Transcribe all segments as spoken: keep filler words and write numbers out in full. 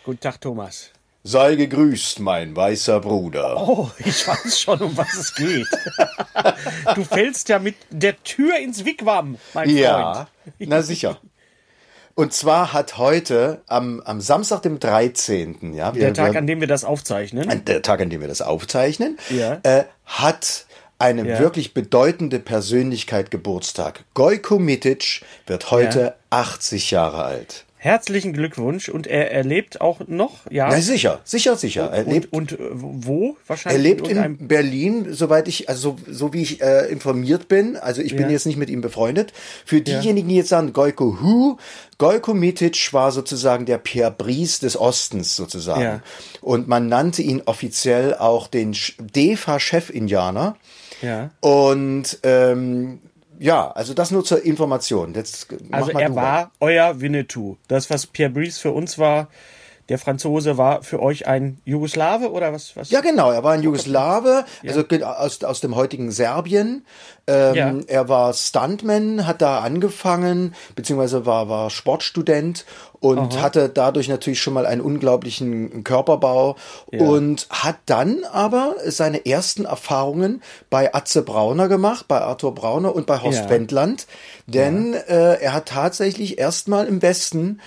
Guten Tag, Thomas. Sei gegrüßt, mein weißer Bruder. Oh, ich weiß schon, um was es geht. Du fällst ja mit der Tür ins Wigwam, mein Freund. Ja, na sicher. Und zwar hat heute, am, am Samstag, dem dreizehnten Ja, wir, der Tag, wir, an dem wir das aufzeichnen. Der Tag, an dem wir das aufzeichnen, ja. äh, hat eine ja. wirklich bedeutende Persönlichkeit Geburtstag. Gojko Mitic wird heute ja. achtzig Jahre alt. Herzlichen Glückwunsch. Und er, er lebt auch noch, ja? Na sicher, sicher, sicher. Er und, lebt, und, und wo? Wahrscheinlich er lebt in, in Berlin, soweit ich, also so, so wie ich äh, informiert bin. Also ich bin ja. jetzt nicht mit ihm befreundet. Für diejenigen, die jetzt sagen, Gojko who? Gojko Mitic war sozusagen der Pierre Brice des Ostens sozusagen. Ja. Und man nannte ihn offiziell auch den D E F A-Chef-Indianer. Ja. Und ähm, ja, also das nur zur Information. Jetzt also er war euer Winnetou. Das, was Pierre Brice für uns war, der Franzose, war für euch ein Jugoslawe oder was? was? Ja, genau. Er war ein Jugoslawe, ja. also aus, aus dem heutigen Serbien. Ähm, ja. Er war Stuntman, hat da angefangen, beziehungsweise war, war Sportstudent und Aha. hatte dadurch natürlich schon mal einen unglaublichen Körperbau ja. und hat dann aber seine ersten Erfahrungen bei Atze Brauner gemacht, bei Arthur Brauner und bei Horst ja. Wendland, denn ja. äh, er hat tatsächlich erstmal im Westen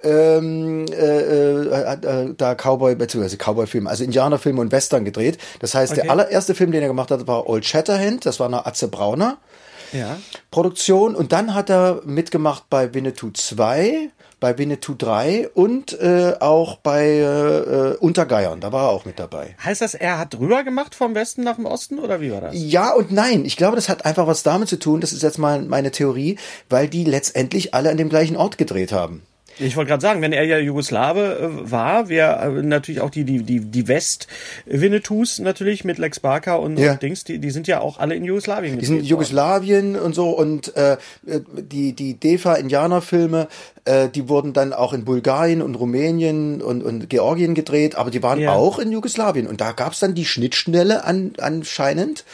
ähm, äh, äh, da Cowboy, beziehungsweise Cowboy-Filme, also Indianerfilme und Western gedreht. Das heißt, okay. der allererste Film, den er gemacht hat, war Old Shatterhand, das war eine Atze Brauner ja. Produktion und dann hat er mitgemacht bei Winnetou zwei, bei Winnetou drei und äh, auch bei äh, Untergeiern, da war er auch mit dabei. Heißt das, er hat rüber gemacht vom Westen nach dem Osten oder wie war das? Ja und nein, ich glaube, das hat einfach was damit zu tun, das ist jetzt mal meine Theorie, weil die letztendlich alle an dem gleichen Ort gedreht haben. Ich wollte gerade sagen, wenn er ja Jugoslawe äh, war, wir äh, natürlich auch die die die die West-Winnetous natürlich mit Lex Barker und, ja. und Dings, die die sind ja auch alle in Jugoslawien. Die sind in Jugoslawien und so und äh, die die D E F A-Indianerfilme, äh, die wurden dann auch in Bulgarien und Rumänien und und Georgien gedreht, aber die waren ja. auch in Jugoslawien und da gab's dann die Schnittstelle an anscheinend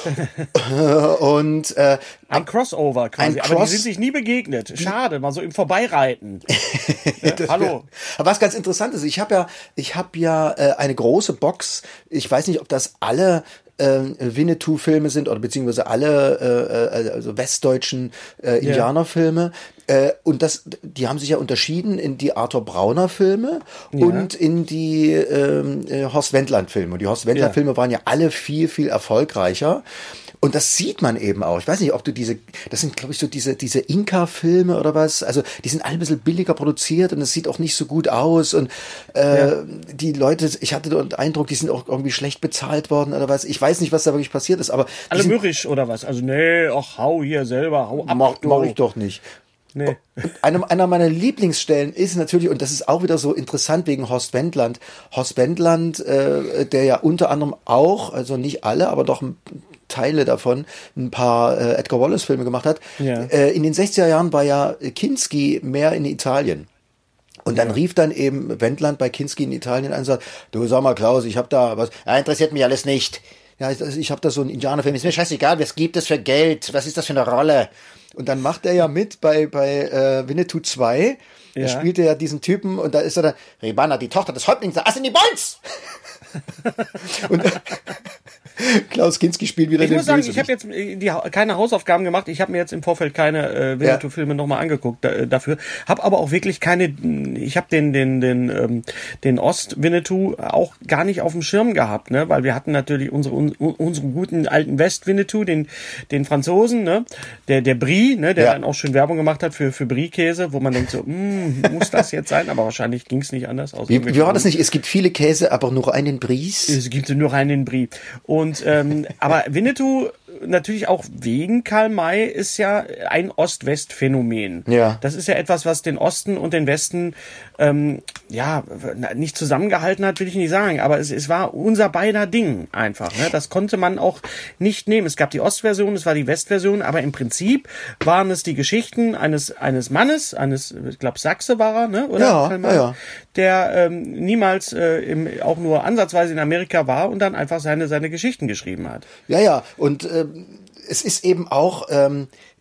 und äh, ein Crossover quasi, ein Cross- aber die sind sich nie begegnet. Schade, mal so im Vorbeireiten. Ja, hallo. Wär, aber was ganz interessant ist, ich habe ja, ich habe ja äh, eine große Box. Ich weiß nicht, ob das alle äh, Winnetou-Filme sind oder beziehungsweise alle äh, also westdeutschen äh, Indianerfilme. Äh, und das, die haben sich ja unterschieden in die Arthur Brauner Filme ja. und in die äh, Horst Wendland Filme. Und die Horst Wendland Filme ja. waren ja alle viel, viel erfolgreicher. Und das sieht man eben auch. Ich weiß nicht, ob du diese, das sind, glaube ich, so diese, diese Inka-Filme oder was. Also, die sind alle ein bisschen billiger produziert und es sieht auch nicht so gut aus. Und äh, ja. die Leute, ich hatte den Eindruck, die sind auch irgendwie schlecht bezahlt worden oder was. Ich weiß nicht, was da wirklich passiert ist, aber. Alle mürrisch oder was? Also, nee, ach, hau hier selber, hau ab. Mach, mach ich doch nicht. Nee. Eine, einer meiner Lieblingsstellen ist natürlich, und das ist auch wieder so interessant wegen Horst Wendland. Horst Wendland, äh, der ja unter anderem auch, also nicht alle, aber doch Teile davon, ein paar äh, Edgar Wallace-Filme gemacht hat. Ja. Äh, in den sechziger Jahren war ja Kinski mehr in Italien. Und dann ja. rief dann eben Wendland bei Kinski in Italien an und sagt, du sag mal Klaus, ich hab da was, ja, interessiert mich alles nicht. Ja, ich, ich habe da so einen Indianerfilm, ist mir scheißegal, was gibt es für Geld, was ist das für eine Rolle? Und dann macht er ja mit bei bei äh, Winnetou zwei, ja. da spielt er ja diesen Typen und da ist er dann, Ribana, die Tochter des Häuptlings, ass in die Bolz! Und Klaus Kinski spielt wieder ich den muss sagen, Bösewicht. ich habe jetzt die, keine Hausaufgaben gemacht. Ich habe mir jetzt im Vorfeld keine äh, Winnetou-Filme ja. nochmal angeguckt da, dafür. Habe aber auch wirklich keine. Ich habe den den den ähm, den Ost-Winnetou auch gar nicht auf dem Schirm gehabt, ne, weil wir hatten natürlich unsere un, unseren guten alten West-Winnetou, den den Franzosen, ne, der der Brie, ne, der ja. dann auch schön Werbung gemacht hat für für Brie-Käse, wo man denkt so, mh, muss das jetzt sein? Aber wahrscheinlich ging es nicht anders. Aus wie, wie war das nicht? Es gibt viele Käse, aber nur einen Bries. Es gibt nur einen Brie. Und ähm, aber Winnetou natürlich auch wegen Karl May ist ja ein Ost-West-Phänomen. Ja. Das ist ja etwas, was den Osten und den Westen ähm, ja nicht zusammengehalten hat, will ich nicht sagen, aber es, es war unser beider Ding einfach. Ne? Das konnte man auch nicht nehmen. Es gab die Ostversion, es war die Westversion, aber im Prinzip waren es die Geschichten eines eines Mannes, eines, ich glaube Sachse war er, ne? Oder ja, Karl May, ja, ja. der ähm, niemals äh, im, auch nur ansatzweise in Amerika war und dann einfach seine seine Geschichten geschrieben hat. Ja, ja, und äh, es ist eben auch, ähm,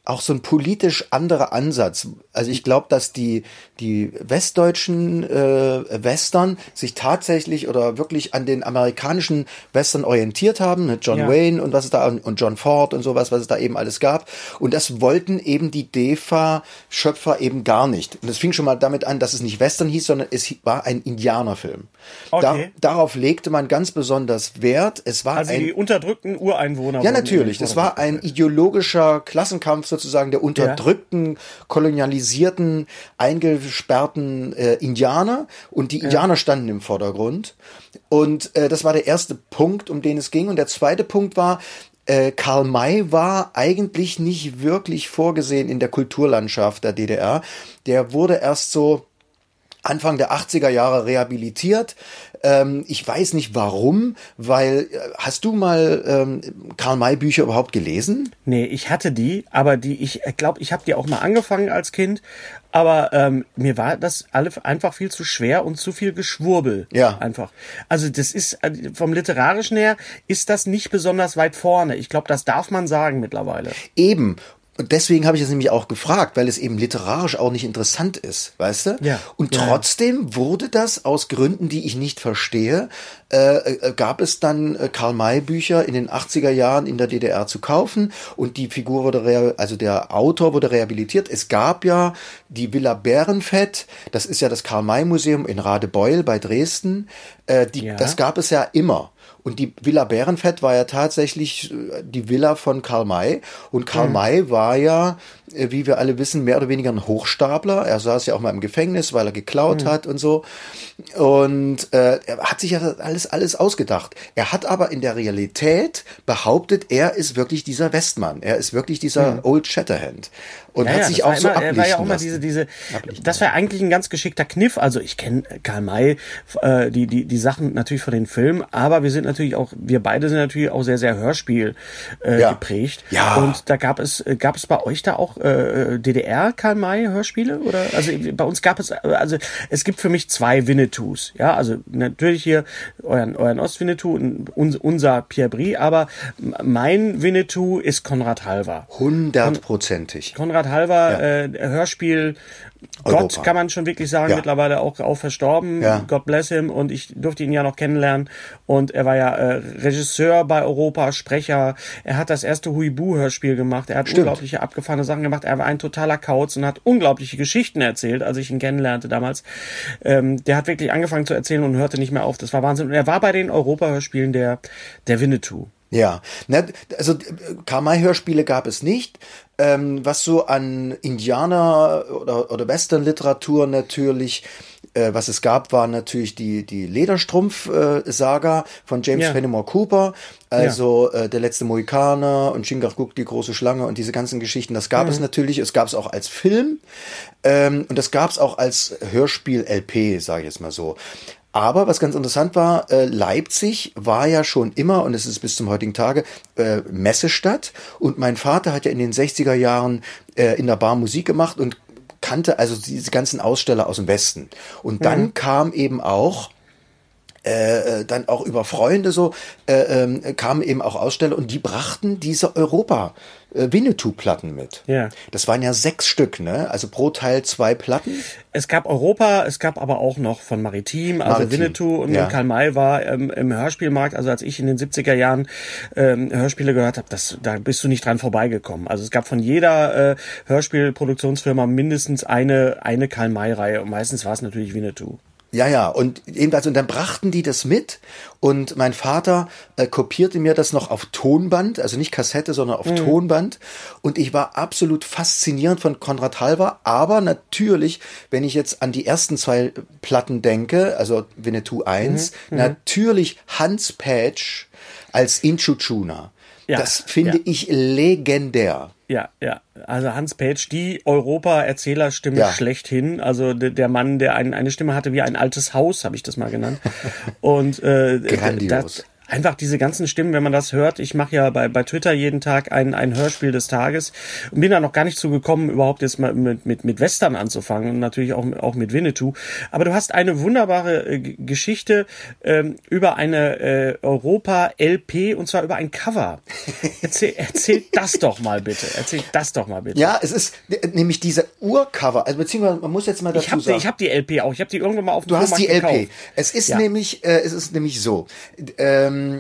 auch so ein politisch anderer Ansatz. Also ich glaube, dass die die westdeutschen äh, Western sich tatsächlich oder wirklich an den amerikanischen Western orientiert haben, mit John Ja. Wayne und was es da und John Ford und sowas, was es da eben alles gab. Und das wollten eben die D E F A-Schöpfer eben gar nicht. Und es fing schon mal damit an, dass es nicht Western hieß, sondern es war ein Indianerfilm. Okay. Da, darauf legte man ganz besonders Wert. Es war Also ein die unterdrückten Ureinwohner. ja, wurden natürlich. in den Das war ein ideologischer Klassenkampf sozusagen der unterdrückten, kolonialisierten, eingesperrten äh, Indianer. Und die Indianer ja. standen im Vordergrund. Und äh, das war der erste Punkt, um den es ging. Und der zweite Punkt war, äh, Karl May war eigentlich nicht wirklich vorgesehen in der Kulturlandschaft der D D R. Der wurde erst so Anfang der achtziger Jahre rehabilitiert. Ähm, ich weiß nicht warum, weil, äh, hast du mal ähm, Karl May Bücher überhaupt gelesen? Nee, ich hatte die, aber die, ich glaube, ich habe die auch mal angefangen als Kind, aber ähm, mir war das alle einfach viel zu schwer und zu viel Geschwurbel. Ja. Einfach. Also das ist, vom Literarischen her, ist das nicht besonders weit vorne. Ich glaube, das darf man sagen mittlerweile. Eben. Und deswegen habe ich es nämlich auch gefragt, weil es eben literarisch auch nicht interessant ist, weißt du? Ja. Und ja. trotzdem wurde das aus Gründen, die ich nicht verstehe, äh, äh, gab es dann äh, Karl May Bücher in den achtziger Jahren in der D D R zu kaufen und die Figur wurde, rea- also der Autor wurde rehabilitiert. Es gab ja die Villa Bärenfett, das ist ja das Karl May Museum in Radebeul bei Dresden, äh, die, Ja. das gab es ja immer. Und die Villa Bärenfett war ja tatsächlich die Villa von Karl May. Und Karl mhm. May war ja, wie wir alle wissen, mehr oder weniger ein Hochstapler. Er saß ja auch mal im Gefängnis, weil er geklaut mhm. hat und so. Und äh, er hat sich ja alles, alles ausgedacht. Er hat aber in der Realität behauptet, er ist wirklich dieser Westmann. Er ist wirklich dieser mhm. Old Shatterhand. Und ja, hat ja, sich auch war so immer, ablichten war ja auch immer lassen. diese, diese, das war eigentlich ein ganz geschickter Kniff. Also ich kenne Karl May, äh, die, die, die Sachen natürlich von den Filmen, aber wir sind natürlich auch, wir beide sind natürlich auch sehr, sehr Hörspiel äh, ja. geprägt. Ja. Und da gab es, gab es bei euch da auch äh, D D R Karl May Hörspiele? Oder? Also bei uns gab es, also es gibt für mich zwei Winnetous. Ja, also natürlich hier euren, euren Ost-Winnetou und unser Pierre Brie, aber mein Winnetou ist Konrad Halver. Hundertprozentig. Konrad Halver, ja. äh, Hörspiel, Europa. Gott kann man schon wirklich sagen, ja. mittlerweile auch, auch verstorben. Ja. God bless him. Und ich durfte ihn ja noch kennenlernen. Und er war ja äh, Regisseur bei Europa, Sprecher. Er hat das erste Huibu-Hörspiel gemacht. Er hat Stimmt. unglaubliche abgefahrene Sachen gemacht. Er war ein totaler Kauz und hat unglaubliche Geschichten erzählt, als ich ihn kennenlernte damals. Ähm, der hat wirklich angefangen zu erzählen und hörte nicht mehr auf. Das war Wahnsinn. Und er war bei den Europa-Hörspielen der, der Winnetou. Ja, also Karl May Hörspiele gab es nicht. Ähm, was so an Indianer- oder, oder Western-Literatur natürlich, äh, was es gab, war natürlich die, die Lederstrumpf-Saga von James ja. Fenimore Cooper, also ja. äh, Der letzte Mohikaner und Chingachgook, die große Schlange und diese ganzen Geschichten, das gab mhm. es natürlich. Es gab es auch als Film ähm, und das gab es auch als Hörspiel-L P, sage ich jetzt mal so. Aber was ganz interessant war, äh, Leipzig war ja schon immer, und es ist bis zum heutigen Tage, äh, Messestadt. Und mein Vater hat ja in den sechziger Jahren äh, in der Bar Musik gemacht und kannte also diese ganzen Aussteller aus dem Westen. Und dann mhm. kam eben auch Äh, dann auch über Freunde so, äh, äh, kamen eben auch Aussteller und die brachten diese Europa äh, Winnetou-Platten mit. Ja. Das waren ja sechs Stück, ne? Also pro Teil zwei Platten. Es gab Europa, es gab aber auch noch von Maritim, also Maritim. Winnetou und ja. Karl May war ähm, im Hörspielmarkt, also als ich in den siebziger Jahren ähm, Hörspiele gehört habe, das, da bist du nicht dran vorbeigekommen. Also es gab von jeder äh, Hörspielproduktionsfirma mindestens eine, eine Karl May-Reihe und meistens war es natürlich Winnetou. Ja, ja, und jedenfalls, und dann brachten die das mit und mein Vater äh, kopierte mir das noch auf Tonband, also nicht Kassette, sondern auf mhm. Tonband und ich war absolut faszinierend von Konrad Halver, aber natürlich, wenn ich jetzt an die ersten zwei Platten denke, also Winnetou eins, mhm. natürlich Hans Pätsch als Inchuchuna. Ja, das finde ja. ich legendär. Ja, ja. Also Hans Pätsch, die Europa-Erzählerstimme ja. schlechthin. Also der, der Mann, der ein, eine Stimme hatte wie ein altes Haus, habe ich das mal genannt. Und äh, grandios. Das, einfach diese ganzen Stimmen, wenn man das hört. Ich mache ja bei, bei Twitter jeden Tag ein, ein Hörspiel des Tages und bin da noch gar nicht zu gekommen, überhaupt jetzt mal mit, mit, mit Western anzufangen und natürlich auch, auch mit Winnetou. Aber du hast eine wunderbare äh, Geschichte ähm, über eine äh, Europa-L P und zwar über ein Cover. Erzähl, erzähl das doch mal bitte. Erzähl das doch mal bitte. Ja, es ist nämlich diese Urcover, also beziehungsweise man muss jetzt mal dazu ich hab sagen. Die, ich habe die L P auch, ich habe die irgendwann mal auf dem Du hast die L P. gekauft. Es ist ja. nämlich, äh, es ist nämlich so. Ähm,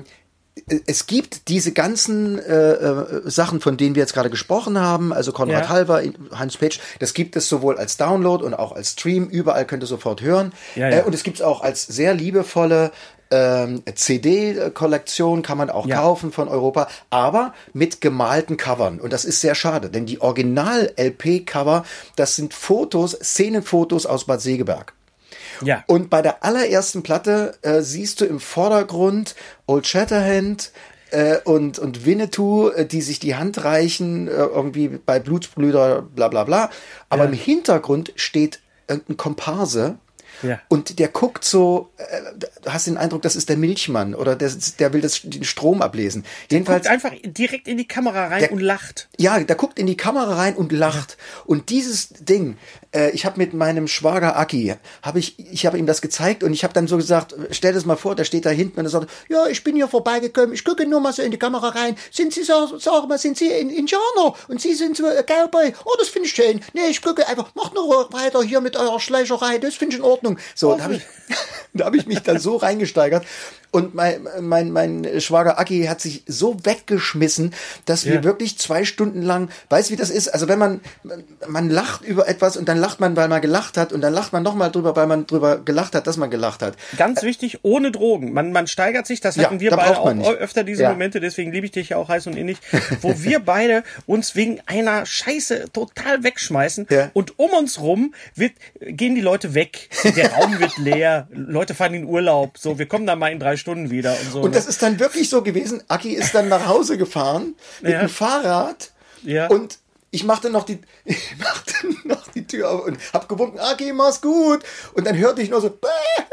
es gibt diese ganzen äh, äh, Sachen, von denen wir jetzt gerade gesprochen haben, also Konrad ja. Halver, Hans Petsch, das gibt es sowohl als Download und auch als Stream, überall könnt ihr sofort hören. Ja, ja. Äh, und es gibt es auch als sehr liebevolle ähm, C D-Kollektion, kann man auch ja. kaufen von Europa, aber mit gemalten Covern. Und das ist sehr schade, denn die Original-L P-Cover, das sind Fotos, Szenenfotos aus Bad Segeberg. Ja. Und bei der allerersten Platte äh, siehst du im Vordergrund Old Shatterhand äh, und, und Winnetou, äh, die sich die Hand reichen, äh, irgendwie bei Blutsbrüder, bla bla bla. Aber ja. im Hintergrund steht irgendein Komparse. Ja. Und der guckt so, äh, du hast den Eindruck, das ist der Milchmann oder der, der will das, den Strom ablesen. Der Jedenfalls guckt einfach direkt in die Kamera rein der, und lacht. Ja, der guckt in die Kamera rein und lacht. Ja. Und dieses Ding, äh, ich habe mit meinem Schwager Aki, habe ich, ich habe ihm das gezeigt und ich habe dann so gesagt, stell das mal vor, der steht da hinten und er sagt, ja, ich bin hier vorbeigekommen, ich gucke nur mal so in die Kamera rein. Sind Sie, sag, sag mal, sind Sie in Indianer und Sie sind so ein Cowboy? Oh, das finde ich schön. Nee, ich gucke einfach, macht noch weiter hier mit eurer Schleicherei, das finde ich in Ordnung. So, oh, da habe ich, da hab ich mich dann so reingesteigert. Und mein, mein, mein Schwager Aki hat sich so weggeschmissen, dass wir ja. wirklich zwei Stunden lang, weißt du, wie das ist? Also wenn man, man lacht über etwas und dann lacht man, weil man gelacht hat und dann lacht man nochmal drüber, weil man drüber gelacht hat, dass man gelacht hat. Ganz wichtig, ohne Drogen. Man, man steigert sich, das hatten ja, wir da beide auch nicht. öfter diese ja. Momente, deswegen liebe ich dich ja auch heiß und innig, wo wir beide uns wegen einer Scheiße total wegschmeißen ja. und um uns rum wird, gehen die Leute weg. Der Raum wird leer, Leute fahren in Urlaub, so, wir kommen dann mal in drei Stunden wieder und so. Und das ist dann wirklich so gewesen, Aki ist dann nach Hause gefahren mit ja. dem Fahrrad ja. und ich machte noch die, ich machte noch die Tür auf und hab gewunken, Aki, mach's gut. Und dann hörte ich nur so,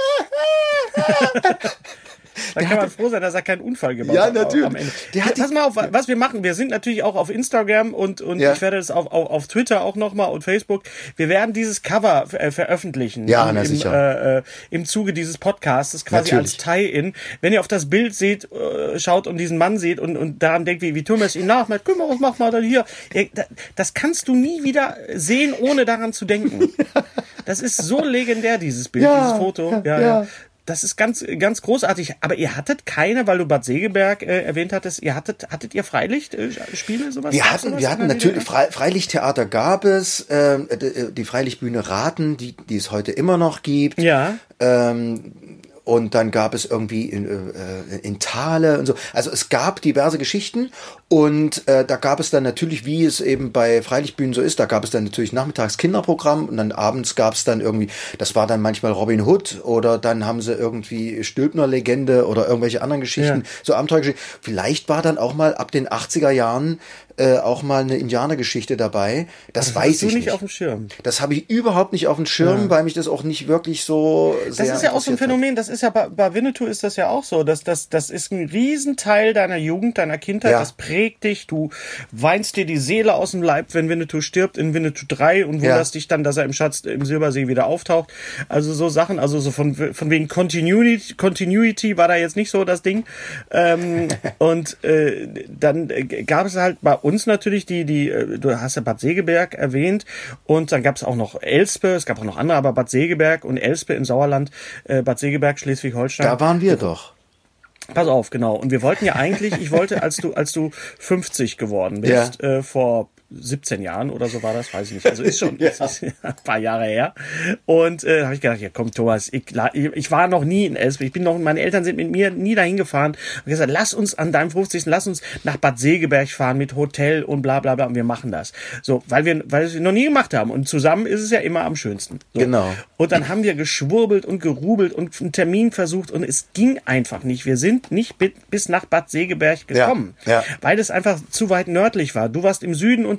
Da kann man froh sein, dass er keinen Unfall gebaut ja, hat. Ja, natürlich. Am Ende. Der hat Pass mal auf, was wir machen. Wir sind natürlich auch auf Instagram und, und ja. ich werde es auf, auf, auf Twitter auch nochmal und Facebook. Wir werden dieses Cover äh, veröffentlichen. Ja, im, na, sicher. Äh, äh, im Zuge dieses Podcasts, quasi natürlich. Als Tie-In. Wenn ihr auf das Bild seht, äh, schaut und diesen Mann seht und, und daran denkt, wie, wie tun wir es ihm nach? Guck mal, was macht man dann hier? Ja, das kannst du nie wieder sehen, ohne daran zu denken. Das ist so legendär, dieses Bild, ja, dieses Foto. Ja, ja. ja. Das ist ganz, ganz großartig. Aber ihr hattet keine, weil du Bad Segeberg äh, erwähnt hattest, ihr hattet, hattet ihr Freilichtspiele, äh, sowas? Wir hatten, sowas wir hatten natürlich, Fre- Freilichttheater gab es, äh, die Freilichtbühne Raten, die, die es heute immer noch gibt. Ja. Ähm, Und dann gab es irgendwie in, äh, in Thale und so. Also es gab diverse Geschichten und äh, da gab es dann natürlich, wie es eben bei Freilichtbühnen so ist, da gab es dann natürlich nachmittags Kinderprogramm und dann abends gab es dann irgendwie, das war dann manchmal Robin Hood oder dann haben sie irgendwie Stülpner-Legende oder irgendwelche anderen Geschichten, ja. so Abenteuergeschichten. Vielleicht war dann auch mal ab den achtziger Jahren äh, auch mal eine Indianergeschichte dabei. Das, das weiß ich nicht. Das nicht auf dem Schirm. Das habe ich überhaupt nicht auf dem Schirm, ja. weil mich das auch nicht wirklich so sehr Das ist ja auch so ein Phänomen, hat. Das ist ja bei, bei Winnetou ist das ja auch so, dass das das ist ein Riesenteil deiner Jugend, deiner Kindheit, ja. das prägt dich, du weinst dir die Seele aus dem Leib, wenn Winnetou stirbt in Winnetou drei und wunderst ja. dich dann, dass er im Schatz im Silbersee wieder auftaucht. Also so Sachen, also so von von wegen Continuity, Continuity war da jetzt nicht so das Ding. Ähm, und äh, dann gab es halt bei uns natürlich die, die, du hast ja Bad Segeberg erwähnt und dann gab es auch noch Elspe, es gab auch noch andere, aber Bad Segeberg und Elspe im Sauerland, äh, Bad Segeberg, Schleswig-Holstein. Da waren wir doch. Pass auf, genau. Und wir wollten ja eigentlich, ich wollte, als du, als du fünfzig geworden bist, ja. äh, vor siebzehn Jahren oder so war das, weiß ich nicht. Also ist schon ja. ist ein paar Jahre her. Und äh, habe ich gedacht, ja komm Thomas, ich, ich war noch nie in Elspe. Ich bin noch, meine Eltern sind mit mir nie dahin gefahren. Und gesagt, lass uns an deinem fünfzigsten lass uns nach Bad Segeberg fahren mit Hotel und bla bla bla. Und wir machen das. So, weil wir, weil wir es noch nie gemacht haben. Und zusammen ist es ja immer am schönsten. So. Genau. Und dann haben wir geschwurbelt und gerubelt und einen Termin versucht und es ging einfach nicht. Wir sind nicht bis nach Bad Segeberg gekommen. Ja. Ja. Weil es einfach zu weit nördlich war. Du warst im Süden unterwegs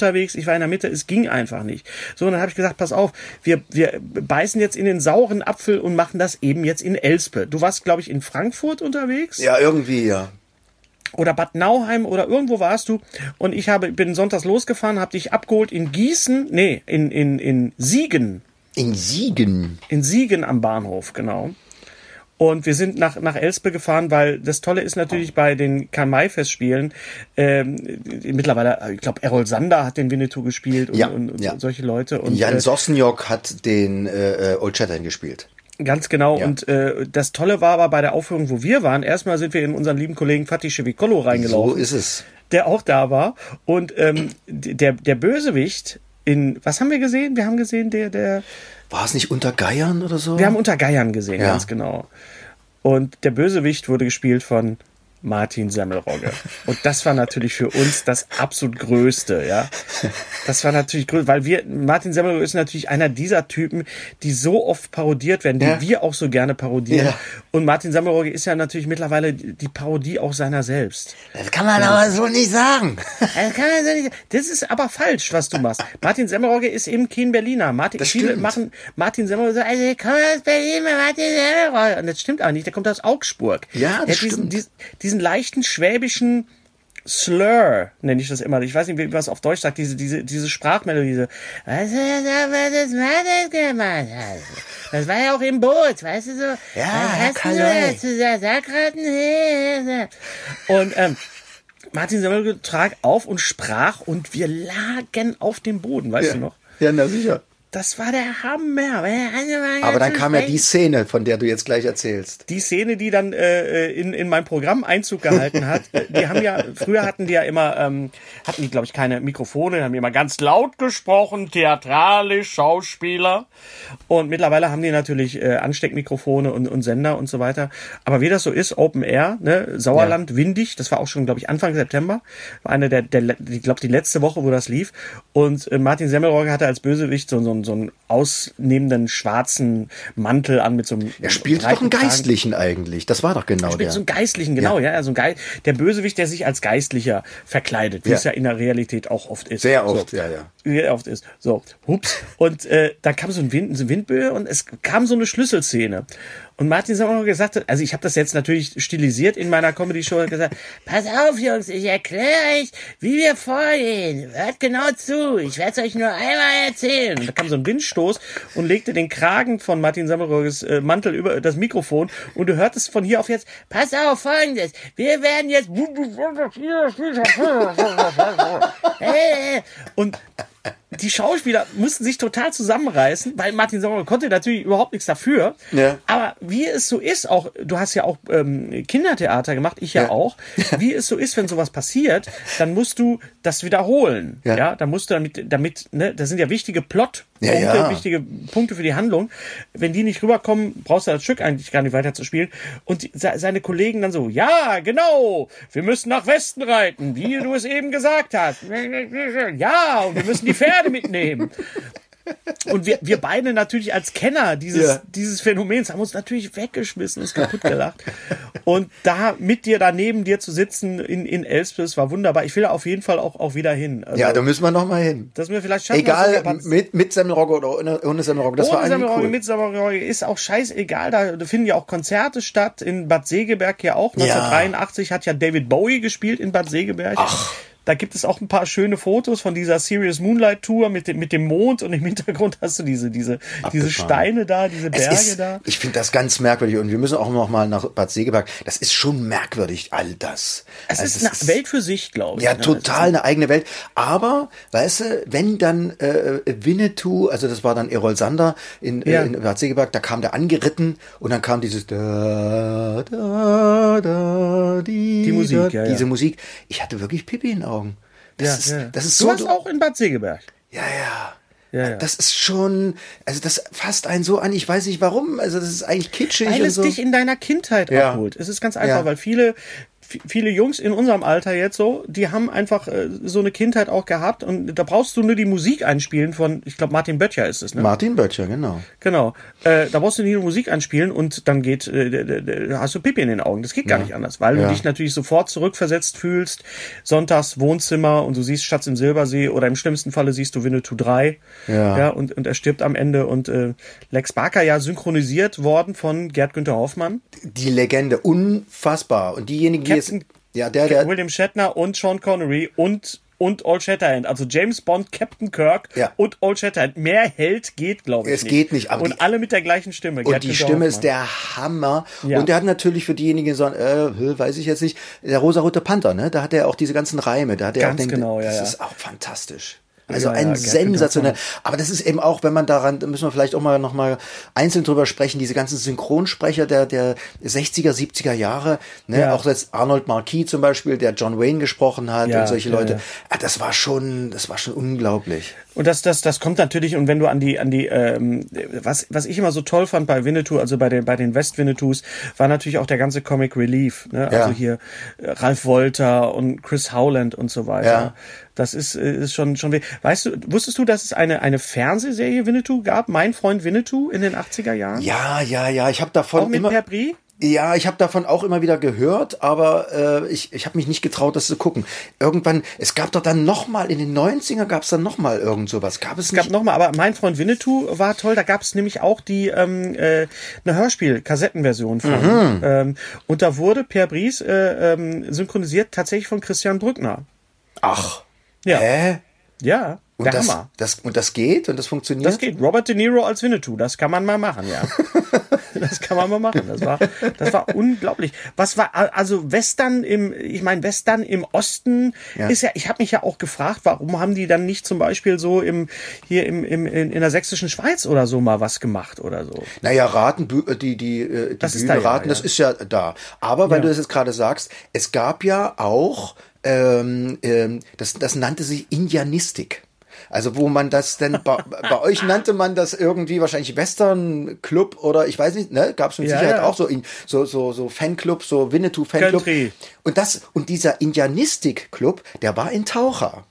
unterwegs, ich war in der Mitte, es ging einfach nicht. So, und dann habe ich gesagt, pass auf, wir, wir beißen jetzt in den sauren Apfel und machen das eben jetzt in Elspe. Du warst, glaube ich, in Frankfurt unterwegs? Ja, irgendwie, ja. Oder Bad Nauheim oder irgendwo warst du. Und ich habe, bin sonntags losgefahren, habe dich abgeholt in Gießen, nee, in, in, in Siegen. In Siegen? In Siegen am Bahnhof, genau. Und wir sind nach, nach Elspe gefahren, weil das Tolle ist natürlich bei den Karl-May-Festspielen, ähm, mittlerweile, ich glaube, Errol Sander hat den Winnetou gespielt und, ja, und, und ja. solche Leute. Und, Jan äh, Sosniok hat den äh, Old Shatterhand gespielt. Ganz genau. Ja. Und äh, das Tolle war aber bei der Aufführung, wo wir waren, erstmal sind wir in unseren lieben Kollegen Fatih Chevicolo reingelaufen. So ist es. Der auch da war. Und ähm, der, der Bösewicht in, was haben wir gesehen? Wir haben gesehen, der, der... War es nicht Unter Geiern oder so? Wir haben Unter Geiern gesehen, ja. ganz genau. Und der Bösewicht wurde gespielt von Martin Semmelrogge. Und das war natürlich für uns das absolut Größte, ja. Das war natürlich größte, weil wir, Martin Semmelrogge ist natürlich einer dieser Typen, die so oft parodiert werden, die ja. wir auch so gerne parodieren. Ja. Und Martin Semmelrogge ist ja natürlich mittlerweile die Parodie auch seiner selbst. Das kann man aber so nicht sagen. Das kann man so nicht, das ist aber falsch, was du machst. Martin Semmelrogge ist eben kein Berliner. Martin, das viele stimmt. machen Martin Semmelrogge so, also ich komme aus Berlin, Martin Semmelrogge. Und das stimmt auch nicht, der kommt aus Augsburg. Ja, das der stimmt. Diesen, diesen, diesen leichten schwäbischen Slur, nenne ich das immer. Ich weiß nicht, wie man es auf Deutsch sagt, diese, diese, diese Sprachmelodie, diese, weißt du, das Martin gemacht hat? Das war ja auch im Boot, weißt du so. Ja, hast kann du das zu der Sakraten? Und, ähm, Martin Semmelrogge trat auf und sprach und wir lagen auf dem Boden, weißt ja. du noch? Ja, na sicher. Das war der Hammer. Aber dann kam ja die Szene, von der du jetzt gleich erzählst. Die Szene, die dann äh, in, in mein Programm Einzug gehalten hat. Die haben ja, früher hatten die ja immer, ähm, hatten die, glaube ich, keine Mikrofone, haben die immer ganz laut gesprochen, theatralisch, Schauspieler. Und mittlerweile haben die natürlich äh, Ansteckmikrofone und, und Sender und so weiter. Aber wie das so ist, Open Air, ne, Sauerland, ja. windig, das war auch schon, glaube ich, Anfang September. War eine der, der ich glaube, die letzte Woche, wo das lief. Und äh, Martin Semmelrogge hatte als Bösewicht so, so ein so einen ausnehmenden schwarzen Mantel an mit so einem. Er spielt doch einen Geistlichen Kragen. Eigentlich. Das war doch genau er spielt der. so einen Geistlichen, genau, ja. ja so ein Ge- der Bösewicht, der sich als Geistlicher verkleidet, wie ja. es ja in der Realität auch oft ist. Sehr oft, so. ja, ja. Sehr oft ist. So, hups. Und äh, da kam so ein Wind, so eine Windböe und es kam so eine Schlüsselszene. Und Martin Semmelrogge gesagt, also ich habe das jetzt natürlich stilisiert in meiner Comedy-Show gesagt, pass auf, Jungs, ich erkläre euch, wie wir vorgehen. Hört genau zu, ich werde es euch nur einmal erzählen. Und da kam so ein Windstoß und legte den Kragen von Martin Semmelrogges äh, Mantel über das Mikrofon und du hörtest von hier auf jetzt, pass auf, Folgendes, wir werden jetzt und die Schauspieler mussten sich total zusammenreißen, weil Martin Semmelrogge konnte natürlich überhaupt nichts dafür. Ja. Aber wie es so ist, auch du hast ja auch ähm, Kindertheater gemacht, ich ja, ja auch. Wie es so ist, wenn sowas passiert, dann musst du das wiederholen. Ja, ja dann musst du damit, damit, ne, das sind ja wichtige Plot. Ja, Punkte, ja. wichtige Punkte für die Handlung. Wenn die nicht rüberkommen, brauchst du das Stück eigentlich gar nicht weiter zu spielen. Und die, seine Kollegen dann so, ja, genau, wir müssen nach Westen reiten, wie du es eben gesagt hast. Ja, und wir müssen die Pferde mitnehmen. Und wir, wir beide natürlich als Kenner dieses, ja. dieses Phänomens haben uns natürlich weggeschmissen, uns kaputt gelacht. Und da mit dir, da neben dir zu sitzen in, in Elspeth war wunderbar. Ich will auf jeden Fall auch, auch wieder hin. Also, ja, da müssen wir noch mal hin. Dass wir vielleicht schaffen, egal, mit, mit Semmelrogge oder ohne, ohne Semmelrogge. Das ohne war Semmelrogge, cool. mit Semmelrogge ist auch scheißegal. Da, da finden ja auch Konzerte statt. In Bad Segeberg ja auch. neunzehnhundertdreiundachtzig ja. hat ja David Bowie gespielt in Bad Segeberg. Ach. Da gibt es auch ein paar schöne Fotos von dieser Serious Moonlight Tour mit dem, mit dem Mond und im Hintergrund hast du diese, diese, diese Steine da, diese Berge ist, da. Ich finde das ganz merkwürdig und wir müssen auch noch mal nach Bad Segeberg. Das ist schon merkwürdig, all das. Es also ist es eine ist, Welt für sich, glaube ich. Ja, ne? total eine eigene Welt. Aber, weißt du, wenn dann äh, Winnetou, also das war dann Errol Sander in, ja. äh, in Bad Segeberg, da kam der angeritten und dann kam dieses da, da, da, die, die Musik, da, ja, diese ja. Musik. Ich hatte wirklich Pipi in den Augen. Das, ja, ist, ja. das ist du so. warst auch in Bad Segeberg. Ja, ja. Ja, ja. Das ist schon, also das fasst einen so an, ich weiß nicht warum, also das ist eigentlich kitschig weil und es so. dich in deiner Kindheit ja. abholt. Es ist ganz einfach, ja. weil viele viele Jungs in unserem Alter jetzt so, die haben einfach äh, so eine Kindheit auch gehabt und da brauchst du nur die Musik einspielen von, ich glaube Martin Böttcher ist es, ne? Martin Böttcher, genau. Genau. Äh, da brauchst du nur die Musik einspielen und dann geht, äh, hast du Pipi in den Augen. Das geht gar ja. nicht anders, weil ja. du dich natürlich sofort zurückversetzt fühlst. Sonntags Wohnzimmer und du siehst Schatz im Silbersee oder im schlimmsten Falle siehst du Winnetou drei. Ja. ja und, und er stirbt am Ende und äh, Lex Barker ja synchronisiert worden von Gerd Günther Hoffmann. Die Legende, unfassbar. Und diejenigen, die Captain, ja, der, der William Shatner und Sean Connery und und Old Shatterhand, also James Bond, Captain Kirk ja. und Old Shatterhand. Mehr Held geht, glaube ich, es nicht. Es geht nicht. Aber und die, alle mit der gleichen Stimme. Und Gerd die Stimme Hoffmann. Ist der Hammer. Ja. Und der hat natürlich für diejenigen so, äh, weiß ich jetzt nicht, der rosarote Panther, ne? Da hat er auch diese ganzen Reime. Da hat er Ganz auch den, genau, ja, das ja. ist auch fantastisch. Also ja, ja, ein ja, sensationell. Aber das ist eben auch, wenn man daran, da müssen wir vielleicht auch mal noch mal einzeln drüber sprechen, diese ganzen Synchronsprecher der der sechziger, siebziger Jahre, ne, ja. auch jetzt Arnold Marquis zum Beispiel, der John Wayne gesprochen hat ja, und solche ja, Leute. Ja. Das war schon, das war schon unglaublich. Und das, das, das kommt natürlich, und wenn du an die, an die, ähm, was, was ich immer so toll fand bei Winnetou, also bei den, bei den West-Winnetous, war natürlich auch der ganze Comic Relief, ne? Ja. Also hier äh, Ralph Wolter und Chris Howland und so weiter. Ja. Das ist, ist schon, schon, weißt du, wusstest du, dass es eine, eine Fernsehserie Winnetou gab? Mein Freund Winnetou in den achtziger Jahren? Ja, ja, ja, ich habe davon auch mit immer... Per Brie? Ja, ich habe davon auch immer wieder gehört, aber äh, ich, ich habe mich nicht getraut, das zu gucken. Irgendwann, es gab doch dann nochmal, in den neunzigern gab es dann nochmal irgend sowas. Gab es, es nicht? gab nochmal, aber Mein Freund Winnetou war toll. Da gab es nämlich auch die ähm, äh, eine Hörspiel-Kassettenversion von. Mhm. Ähm, und da wurde Per Bries äh, ähm, synchronisiert tatsächlich von Christian Brückner. Ach, ja. Hä? Ja. Und das, das, und das geht und das funktioniert? Das geht. Robert De Niro als Winnetou, das kann man mal machen, ja. Das kann man mal machen. Das war, das war unglaublich. Was war, also Western im, ich meine, Western im Osten ja. ist ja, ich habe mich ja auch gefragt, warum haben die dann nicht zum Beispiel so im, hier im, im, in, in der sächsischen Schweiz oder so mal was gemacht oder so? Naja, Raten, die, die, die das Bühne ist da, Raten, ja, das ist ja da. Aber weil ja. du das jetzt gerade sagst, es gab ja auch, ähm, ähm, das, das nannte sich Indianistik. Also wo man das denn, bei, bei euch nannte man das irgendwie wahrscheinlich Western Club oder ich weiß nicht, ne, gab es mit ja, Sicherheit ja. auch so, in, so so so Fanclub, so Winnetou Fanclub. Country. Und das und dieser Indianistik Club, der war in Taucher.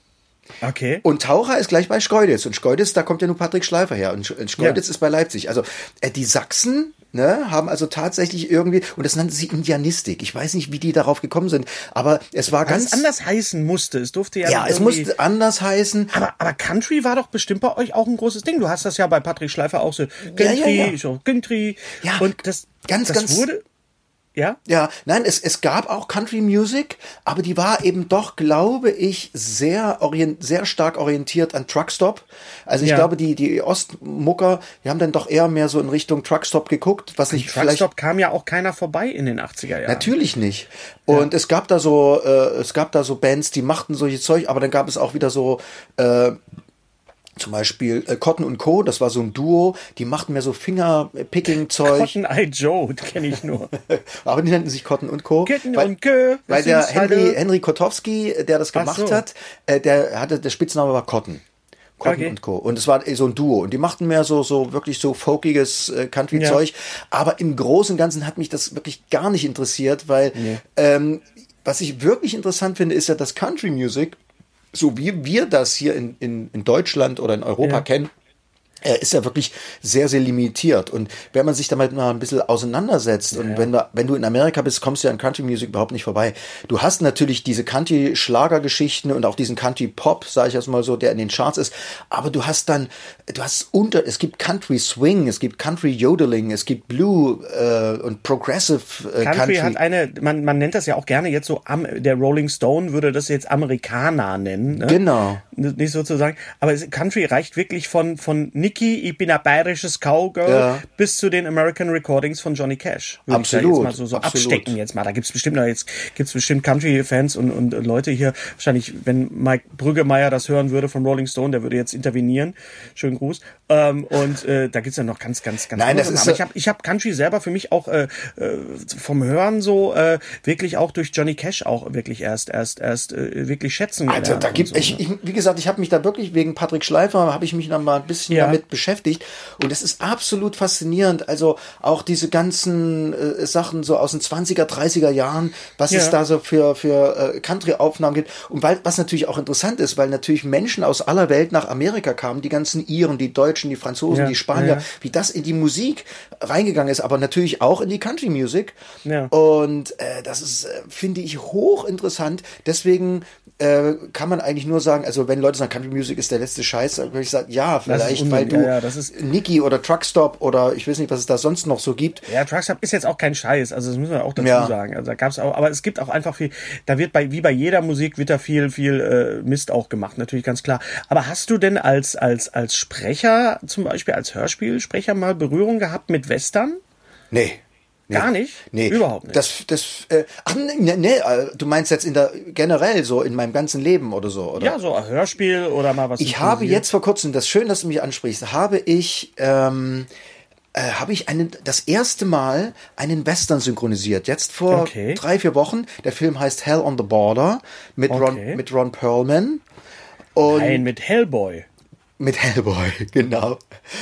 Okay. Und Taucher ist gleich bei Schkeuditz und Schkeuditz, da kommt ja nur Patrick Schleifer her und Schkeuditz ja. ist bei Leipzig. Also äh, die Sachsen Ne, haben also tatsächlich irgendwie, und das nannte sie Indianistik. Ich weiß nicht, wie die darauf gekommen sind, aber es war Weil ganz... es anders heißen musste. Es durfte ja Ja, es musste anders heißen. Aber, aber Country war doch bestimmt bei euch auch ein großes Ding. Du hast das ja bei Patrick Schleifer auch so. Country, ja, ja, ja. so Country. Ja, und das, ganz, das ganz... wurde... Ja? Ja, nein, es, es gab auch Country Music, aber die war eben doch, glaube ich, sehr orient, sehr stark orientiert an Truckstop. Also ich ja. glaube, die, die Ostmucker, die haben dann doch eher mehr so in Richtung Truckstop geguckt, was ich vielleicht... Truckstop kam ja auch keiner vorbei in den achtziger Jahren. Natürlich nicht. Und ja. es gab da so, äh, es gab da so Bands, die machten solche Zeug, aber dann gab es auch wieder so, äh, zum Beispiel äh, Cotton und Co., das war so ein Duo, die machten mehr so Fingerpicking-Zeug. Cotton Eye Joe, das kenne ich nur. Aber die nannten sich Cotton und Co. Cotton weil, und Co. Weil der Henry, Henry Kotowski, der das gemacht so. hat, äh, der hatte, der Spitzname war Cotton. Cotton okay. und Co. Und es war so ein Duo. Und die machten mehr so, so wirklich so folkiges äh, Country-Zeug. Ja. Aber im Großen und Ganzen hat mich das wirklich gar nicht interessiert, weil nee. ähm, was ich wirklich interessant finde, ist ja, dass Country Music, so wie wir das hier in, in, in Deutschland oder in Europa ja. kennen, er ist ja wirklich sehr, sehr limitiert. Und wenn man sich damit mal ein bisschen auseinandersetzt ja, und ja. wenn du, wenn du in Amerika bist, kommst du ja an Country Music überhaupt nicht vorbei. Du hast natürlich diese Country-Schlagergeschichten und auch diesen Country-Pop, sage ich jetzt mal so, der in den Charts ist. Aber du hast dann, du hast unter, es gibt Country-Swing, es gibt Country-Yodeling, es gibt Blue äh, und Progressive äh, Country. Country hat eine, man, man nennt das ja auch gerne jetzt so, am, der Rolling Stone würde das jetzt Amerikaner nennen. Ne? Genau. Nicht sozusagen. Aber Country reicht wirklich von, von Nicky, ich bin ein bayerisches Cowgirl, ja. bis zu den American Recordings von Johnny Cash. Würde absolut. Ich da jetzt mal so, so absolut. abstecken jetzt mal. Da gibt's bestimmt noch, jetzt gibt's bestimmt Country-Fans und, und Leute hier. Wahrscheinlich, wenn Mike Brüggemeier das hören würde vom Rolling Stone, der würde jetzt intervenieren. Schönen Gruß. Ähm, und äh, da gibt's ja noch ganz, ganz, ganz Nein, das ist aber ich habe ich hab Country selber für mich auch äh, vom Hören so äh, wirklich auch durch Johnny Cash auch wirklich erst erst erst äh, wirklich schätzen gelernt. Alter, da gibt so, ich, ich, wie gesagt, gesagt, ich habe mich da wirklich wegen Patrick Schleifer, habe ich mich noch mal ein bisschen ja. damit beschäftigt. Und es ist absolut faszinierend. Also auch diese ganzen äh, Sachen so aus den zwanziger, dreißiger Jahren, was ja. es da so für, für äh, Country-Aufnahmen gibt. Und weil, was natürlich auch interessant ist, weil natürlich Menschen aus aller Welt nach Amerika kamen, die ganzen Iren, die Deutschen, die Franzosen, ja. die Spanier, ja. wie das in die Musik reingegangen ist, aber natürlich auch in die Country-Music. Ja. Und äh, das ist, äh, finde ich, hochinteressant. Deswegen äh, kann man eigentlich nur sagen, also wenn Leute sagen, Country Music ist der letzte Scheiß, dann würde ich sagen, ja, vielleicht, weil du ja, ja, das ist Nicky oder Truckstop oder ich weiß nicht, was es da sonst noch so gibt. Ja, Truckstop ist jetzt auch kein Scheiß, also das müssen wir auch dazu ja. sagen. Also da gab's auch, aber es gibt auch einfach viel, da wird bei, wie bei jeder Musik, wird da viel, viel äh, Mist auch gemacht, natürlich ganz klar. Aber hast du denn als, als, als Sprecher, zum Beispiel als Hörspielsprecher mal Berührung gehabt mit Western? Nee. Nee, Gar nicht? Nee. Überhaupt nicht? Das, das, äh, ach, nee, nee, du meinst jetzt in der, generell so in meinem ganzen Leben oder so, oder? Ja, so ein Hörspiel oder mal was. Ich habe jetzt vor kurzem, das ist schön, dass du mich ansprichst, habe ich, ähm, äh, habe ich einen, das erste Mal einen Western synchronisiert. Jetzt vor okay. drei, vier Wochen. Der Film heißt Hell on the Border mit okay. Ron, mit Ron Perlman. Und Nein, mit Hellboy. Mit Hellboy, genau.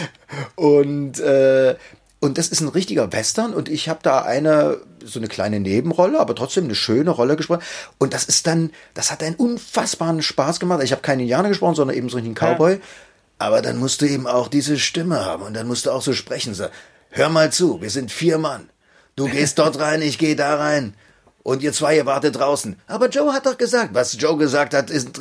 Und, äh, Und das ist ein richtiger Western und ich habe da eine, so eine kleine Nebenrolle, aber trotzdem eine schöne Rolle gesprochen. Und das ist dann, das hat einen unfassbaren Spaß gemacht. Ich habe keinen Indianer gesprochen, sondern eben so einen Cowboy. Ja. Aber dann musst du eben auch diese Stimme haben und dann musst du auch so sprechen. So, hör mal zu, wir sind vier Mann. Du gehst dort rein, ich gehe da rein. Und ihr zwei, ihr wartet draußen. Aber Joe hat doch gesagt, was Joe gesagt hat, ist,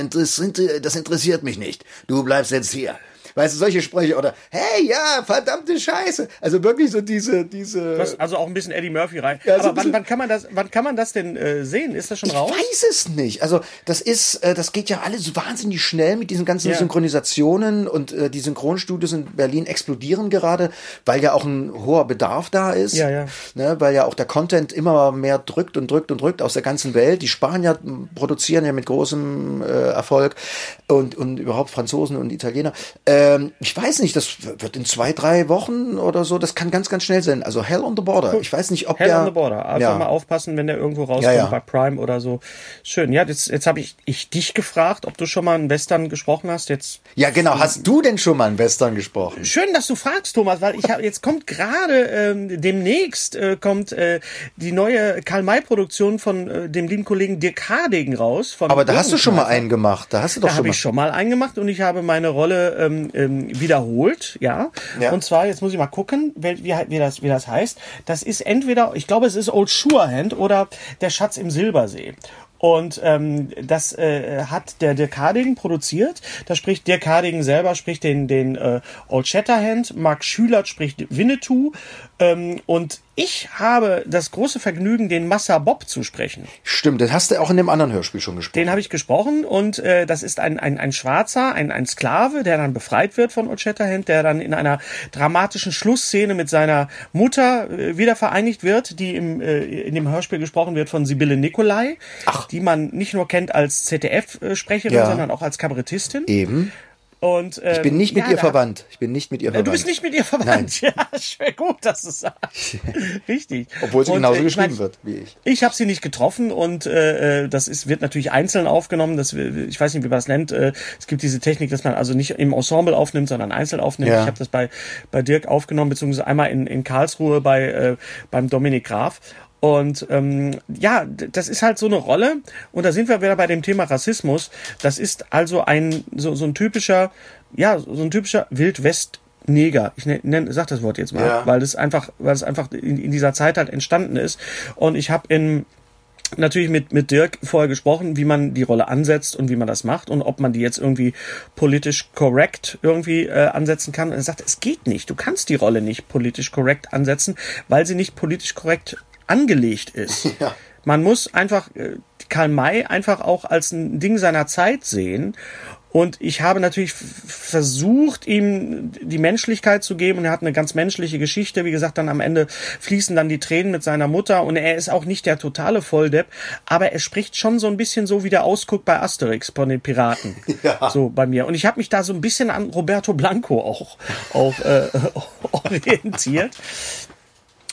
das interessiert mich nicht. Du bleibst jetzt hier. Weißt du, solche Sprüche oder hey, ja, verdammte Scheiße. Also wirklich so diese, diese. Was, also auch ein bisschen Eddie Murphy rein. Ja, aber so wann, wann kann man das, wann kann man das denn äh, sehen? Ist das schon ich raus? Ich weiß es nicht. Also das ist, äh, das geht ja alles so wahnsinnig schnell mit diesen ganzen ja. Synchronisationen und äh, die Synchronstudios in Berlin explodieren gerade, weil ja auch ein hoher Bedarf da ist. Ja, ja. Ne, weil ja auch der Content immer mehr drückt und drückt und drückt aus der ganzen Welt. Die Spanier produzieren ja mit großem äh, Erfolg und und überhaupt Franzosen und Italiener. Äh, Ich weiß nicht, das wird in zwei, drei Wochen oder so, das kann ganz, ganz schnell sein. Also Hell on the Border. Ich weiß nicht, ob Hell der... on the Border. Also ja. mal aufpassen, wenn der irgendwo rauskommt, ja, ja. bei Prime oder so. Schön. Ja, jetzt, jetzt habe ich, ich dich gefragt, ob du schon mal einen Western gesprochen hast. Jetzt. Ja, genau. Hast du denn schon mal einen Western gesprochen? Schön, dass du fragst, Thomas, weil ich habe jetzt kommt gerade ähm, demnächst äh, kommt äh, die neue Karl-May-Produktion von äh, dem lieben Kollegen Dirk Hardegen raus. Von Aber da hast du schon mal einen gemacht. Da hast du doch da schon mal. Da habe ich schon mal einen gemacht und ich habe meine Rolle ähm, ähm, wiederholt, ja? ja. Und zwar, jetzt muss ich mal gucken, wie, wie, das, wie das heißt. Das ist entweder, ich glaube, es ist Old Shatterhand oder Der Schatz im Silbersee. Und ähm, das äh, hat der Dirk Hardegen produziert. Da spricht Dirk Hardegen selber, spricht den, den äh, Old Shatterhand. Mark Schülert spricht Winnetou. Ähm, und ich habe das große Vergnügen, den Massa Bob zu sprechen. Stimmt, das hast du auch in dem anderen Hörspiel schon gesprochen. Den habe ich gesprochen und äh, das ist ein, ein, ein Schwarzer, ein, ein Sklave, der dann befreit wird von Old Shatterhand, der dann in einer dramatischen Schlussszene mit seiner Mutter äh, wieder vereinigt wird, die im, äh, in dem Hörspiel gesprochen wird von Sibylle Nicolai, Ach. die man nicht nur kennt als Z D F-Sprecherin, ja. sondern auch als Kabarettistin. Eben. Und, ähm, ich bin nicht mit ja, ihr verwandt. Ich bin nicht mit ihr verwandt. Du bist nicht mit ihr verwandt. Nein. Ja, schön gut, dass du sagst. Richtig. Obwohl sie und, genauso äh, geschrieben mein, wird wie ich. Ich habe sie nicht getroffen und äh, das ist wird natürlich einzeln aufgenommen. Das, ich weiß nicht, wie man das nennt. Äh, es gibt diese Technik, dass man also nicht im Ensemble aufnimmt, sondern einzeln aufnimmt. Ja. Ich habe das bei bei Dirk aufgenommen, beziehungsweise einmal in, in Karlsruhe bei äh, beim Dominik Graf. Und ähm, ja, das ist halt so eine Rolle. Und da sind wir wieder bei dem Thema Rassismus. Das ist also ein so, so ein typischer, ja, so ein typischer Wildwest-Neger. Ich nenne, sag das Wort jetzt mal, ja. weil das einfach, weil es einfach in, in dieser Zeit halt entstanden ist. Und ich habe in natürlich mit mit Dirk vorher gesprochen, wie man die Rolle ansetzt und wie man das macht und ob man die jetzt irgendwie politisch korrekt irgendwie äh, ansetzen kann. Und er sagt, es geht nicht. Du kannst die Rolle nicht politisch korrekt ansetzen, weil sie nicht politisch korrekt angelegt ist. Ja. Man muss einfach äh, Karl May einfach auch als ein Ding seiner Zeit sehen. Und ich habe natürlich f- versucht, ihm die Menschlichkeit zu geben. Und er hat eine ganz menschliche Geschichte. Wie gesagt, dann am Ende fließen dann die Tränen mit seiner Mutter. Und er ist auch nicht der totale Volldepp. Aber er spricht schon so ein bisschen so, wie der Ausguck bei Asterix von den Piraten. Ja. So bei mir. Und ich habe mich da so ein bisschen an Roberto Blanco auch, auch äh, orientiert.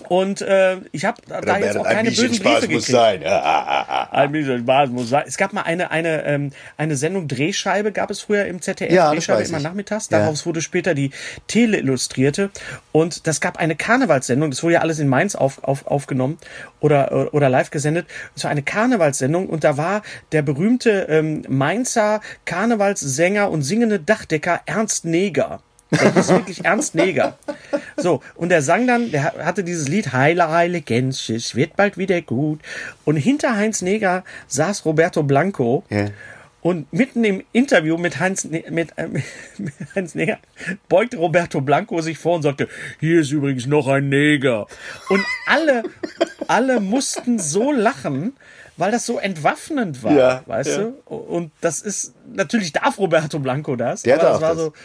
Und äh, ich habe da Robert, jetzt auch ein keine bisschen bösen Spaß Briefe muss gekriegt. sein. Ein bisschen Spaß muss sein. Es gab mal eine eine ähm, eine Sendung Drehscheibe, gab es früher im Z D F, Ja, das Drehscheibe weiß immer ich. nachmittags. Ja. Daraus wurde später die Tele Illustrierte. Und das gab eine Karnevalssendung, das wurde ja alles in Mainz auf, auf, aufgenommen oder, oder live gesendet. Es war eine Karnevalssendung und da war der berühmte ähm, Mainzer Karnevalssänger und singende Dachdecker Ernst Neger. Der ist wirklich Ernst Neger. So, und der sang dann, der hatte dieses Lied Heile, Heile, Gänse, es wird bald wieder gut. Und hinter Heinz Neger saß Roberto Blanco. Ja. Und mitten im Interview mit Heinz, ne mit, äh, mit Heinz Neger beugte Roberto Blanco sich vor und sagte, hier ist übrigens noch ein Neger. Und alle, alle mussten so lachen, weil das so entwaffnend war, Ja, weißt ja. du? Und das ist, natürlich darf Roberto Blanco das. Der aber darf das war das. so,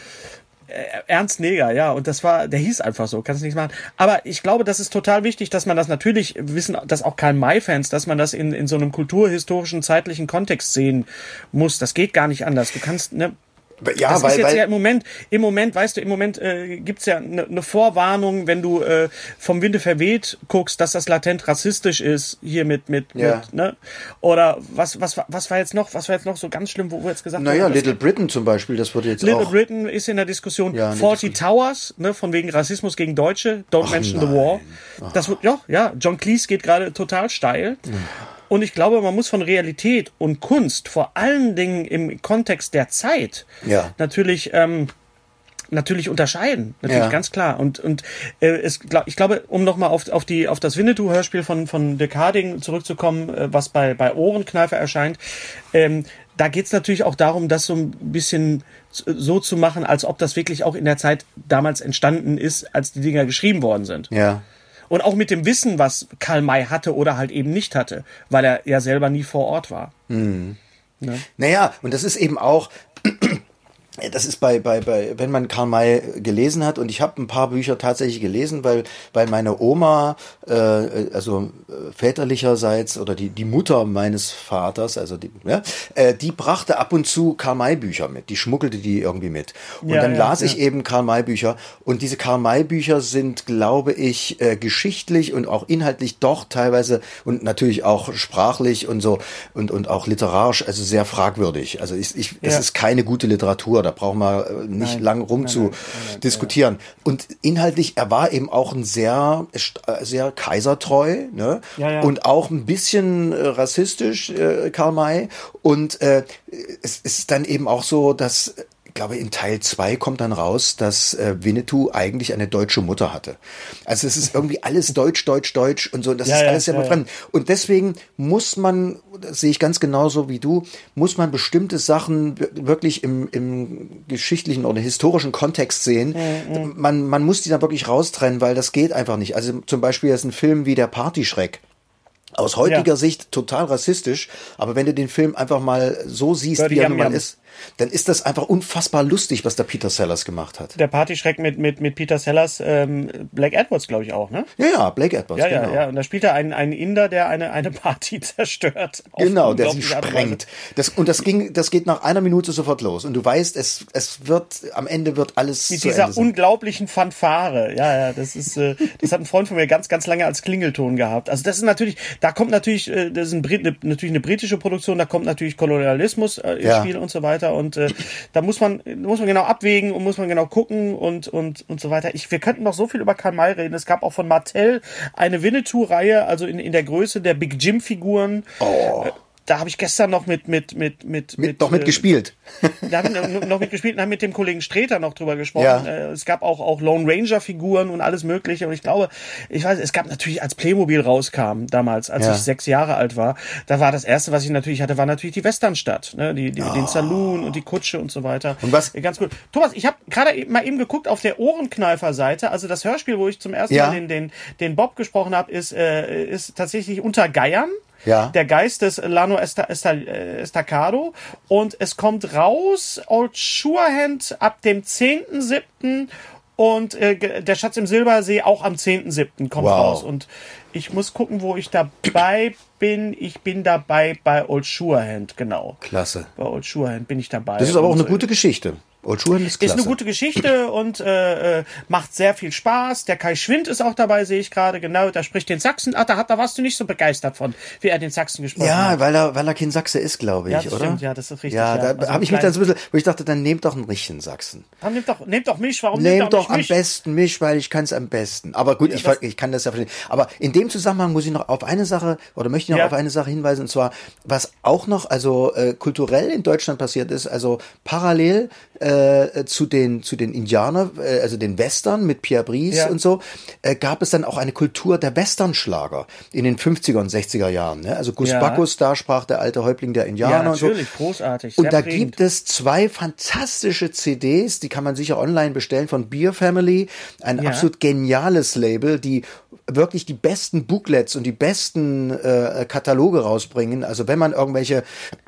Ernst Neger, ja, und das war, der hieß einfach so, kannst nichts machen. Aber ich glaube, das ist total wichtig, dass man das natürlich wissen, dass auch Karl-May-Fans, dass man das in, in so einem kulturhistorischen, zeitlichen Kontext sehen muss. Das geht gar nicht anders. Du kannst, ne, Ja, das weil, ist jetzt weil, ja im Moment, im Moment, weißt du, im Moment äh, gibt's ja eine ne Vorwarnung, wenn du äh, vom Winde verweht guckst, dass das latent rassistisch ist, hier mit, mit, Ja. mit ne? Oder was, was, was war jetzt noch, was war jetzt noch so ganz schlimm, wo wir jetzt gesagt naja, haben, dass- Little Britain zum Beispiel, das wurde jetzt Little auch... Britain ist in der Diskussion. Ja, in der Forty Diskussion. Towers, ne, von wegen Rassismus gegen Deutsche. Don't mention the nein. war. Das wird, ja, ja. John Cleese geht gerade total steil. Und ich glaube, man muss von Realität und Kunst, vor allen Dingen im Kontext der Zeit, Ja. natürlich, ähm, natürlich unterscheiden. Natürlich, Ja. ganz klar. Und, und äh, es, glaub, ich glaube, um nochmal auf, auf, die, auf das Winnetou-Hörspiel von, von Dick Harding zurückzukommen, äh, was bei, bei Ohrenkneifer erscheint, ähm, da geht's natürlich auch darum, das so ein bisschen so zu machen, als ob das wirklich auch in der Zeit damals entstanden ist, als die Dinger geschrieben worden sind. Ja. Und auch mit dem Wissen, was Karl May hatte oder halt eben nicht hatte, weil er ja selber nie vor Ort war. Mhm. Naja, und das ist eben auch, das ist bei, bei, bei, wenn man Karl May gelesen hat, und ich habe ein paar Bücher tatsächlich gelesen, weil, weil meine Oma, äh, also äh, väterlicherseits, oder die, die Mutter meines Vaters, also die, ja, äh, die brachte ab und zu Karl May Bücher mit, die schmuggelte die irgendwie mit. Und Ja, dann ja, las ja. ich eben Karl May Bücher, und diese Karl May Bücher sind, glaube ich, äh, geschichtlich und auch inhaltlich doch teilweise und natürlich auch sprachlich und so und, und auch literarisch, also sehr fragwürdig. Also ich, ich, es Ja. ist keine gute Literatur, da brauchen wir äh, nicht Nein. lang rum Nein, zu nein, nein, nein, diskutieren. Und inhaltlich, er war eben auch ein sehr, äh, sehr kaisertreu, ne? Ja, ja. Und auch ein bisschen äh, rassistisch, äh, Karl May. Und äh, es ist dann eben auch so, dass, ich glaube, in Teil zwei kommt dann raus, dass äh, Winnetou eigentlich eine deutsche Mutter hatte. Also es ist irgendwie alles deutsch, deutsch, deutsch und so. Und das Ja, ist ja, alles sehr ja, befremdend. Und deswegen muss man, das sehe ich ganz genauso wie du, muss man bestimmte Sachen wir- wirklich im, im geschichtlichen oder historischen Kontext sehen. Mhm, Man, man muss die dann wirklich raustrennen, weil das geht einfach nicht. Also zum Beispiel ist ein Film wie Der Partyschreck. Aus heutiger Ja. Sicht total rassistisch, aber wenn du den Film einfach mal so siehst, Birdie wie er Yum nun mal Yum. ist, dann ist das einfach unfassbar lustig, was der Peter Sellers gemacht hat. Der Partyschreck mit, mit, mit Peter Sellers, ähm, Black Edwards, glaube ich auch, ne? Ja, ja, Blake Edwards, Ja, ja, genau. ja. Und da spielt er einen, einen Inder, der eine, eine Party zerstört. Auf Genau, der sie unglaubliche Art und Weise. sprengt. Das, und das ging, das geht nach einer Minute sofort los. Und du weißt, es, es wird, am Ende wird alles Mit zu dieser Ende sein. unglaublichen Fanfare. Ja, ja, das ist, äh, das hat ein Freund von mir ganz, ganz lange als Klingelton gehabt. Also das ist natürlich, da kommt natürlich, äh, das ist ein Brit, ne, natürlich eine britische Produktion, da kommt natürlich Kolonialismus äh, ins Ja. Spiel und so weiter. Und äh, da muss man, muss man genau abwägen und muss man genau gucken und, und, und so weiter. Ich, wir könnten noch so viel über Karl May reden. Es gab auch von Mattel eine Winnetou-Reihe, also in, in der Größe der Big Jim-Figuren. Oh. Äh, Da habe ich gestern noch mit mit mit mit Mit, noch mitgespielt. Äh, da haben wir noch mitgespielt und haben mit dem Kollegen Streter noch drüber gesprochen. Ja. Äh, es gab auch auch Lone Ranger Figuren und alles Mögliche. Und ich glaube, ich weiß, es gab natürlich, als Playmobil rauskam damals, als Ja. ich sechs Jahre alt war, da war das erste, was ich natürlich hatte, war natürlich die Westernstadt, ne, die, die den Saloon und die Kutsche und so weiter. Und was- Äh, Ganz gut. Thomas, ich habe gerade eben mal eben geguckt auf der Ohrenkneifer-Seite. Also das Hörspiel, wo ich zum ersten Ja. Mal den den den Bob gesprochen habe, ist äh, ist tatsächlich unter Geiern. Ja. Der Geist des Lano Esta, Esta, äh, Estacado. Und es kommt raus, Old Surehand, ab dem zehnten siebten und äh, ge- der Schatz im Silbersee auch am zehnten siebten kommt Wow. raus. Und ich muss gucken, wo ich dabei bin. Ich bin dabei bei Old Surehand, genau. Klasse. Bei Old Surehand bin ich dabei. Das ist aber auch Und, eine gute Geschichte. Old Schuhen ist klasse. Ist eine gute Geschichte und äh, äh, macht sehr viel Spaß. Der Kai Schwind ist auch dabei, sehe ich gerade. Genau, da spricht den Sachsen. Ach, da, hat, da warst du nicht so begeistert von, wie er den Sachsen gesprochen ja, hat. Ja, weil er, weil er kein Sachse ist, glaube ich, ja, das oder? Stimmt, ja, das ist richtig. Ja, ja. da also habe ich mich dann so ein bisschen, wo ich dachte, dann nehmt doch einen richtigen Sachsen. Dann nehmt doch, nehmt doch mich, warum nehmt, nehmt doch am mich? besten mich, weil ich kann es am besten. Aber gut, ja, ich, ich kann das ja verstehen. Aber in dem Zusammenhang muss ich noch auf eine Sache, oder möchte ich noch ja. auf eine Sache hinweisen, und zwar, was auch noch, also äh, kulturell in Deutschland passiert ist, also parallel äh, zu den zu den Indianern, äh, also den Western mit Pierre Brice ja. und so, äh, gab es dann auch eine Kultur der Westernschlager in den fünfziger und sechziger Jahren. Ne? Also Gus ja. Bacchus, da sprach der alte Häuptling der Indianer ja, und so. Natürlich, großartig. Und da prägend. gibt es zwei fantastische C Ds, die kann man sicher online bestellen, von Beer Family, ein ja. absolut geniales Label, die wirklich die besten Booklets und die besten äh, Kataloge rausbringen. Also wenn man irgendwelche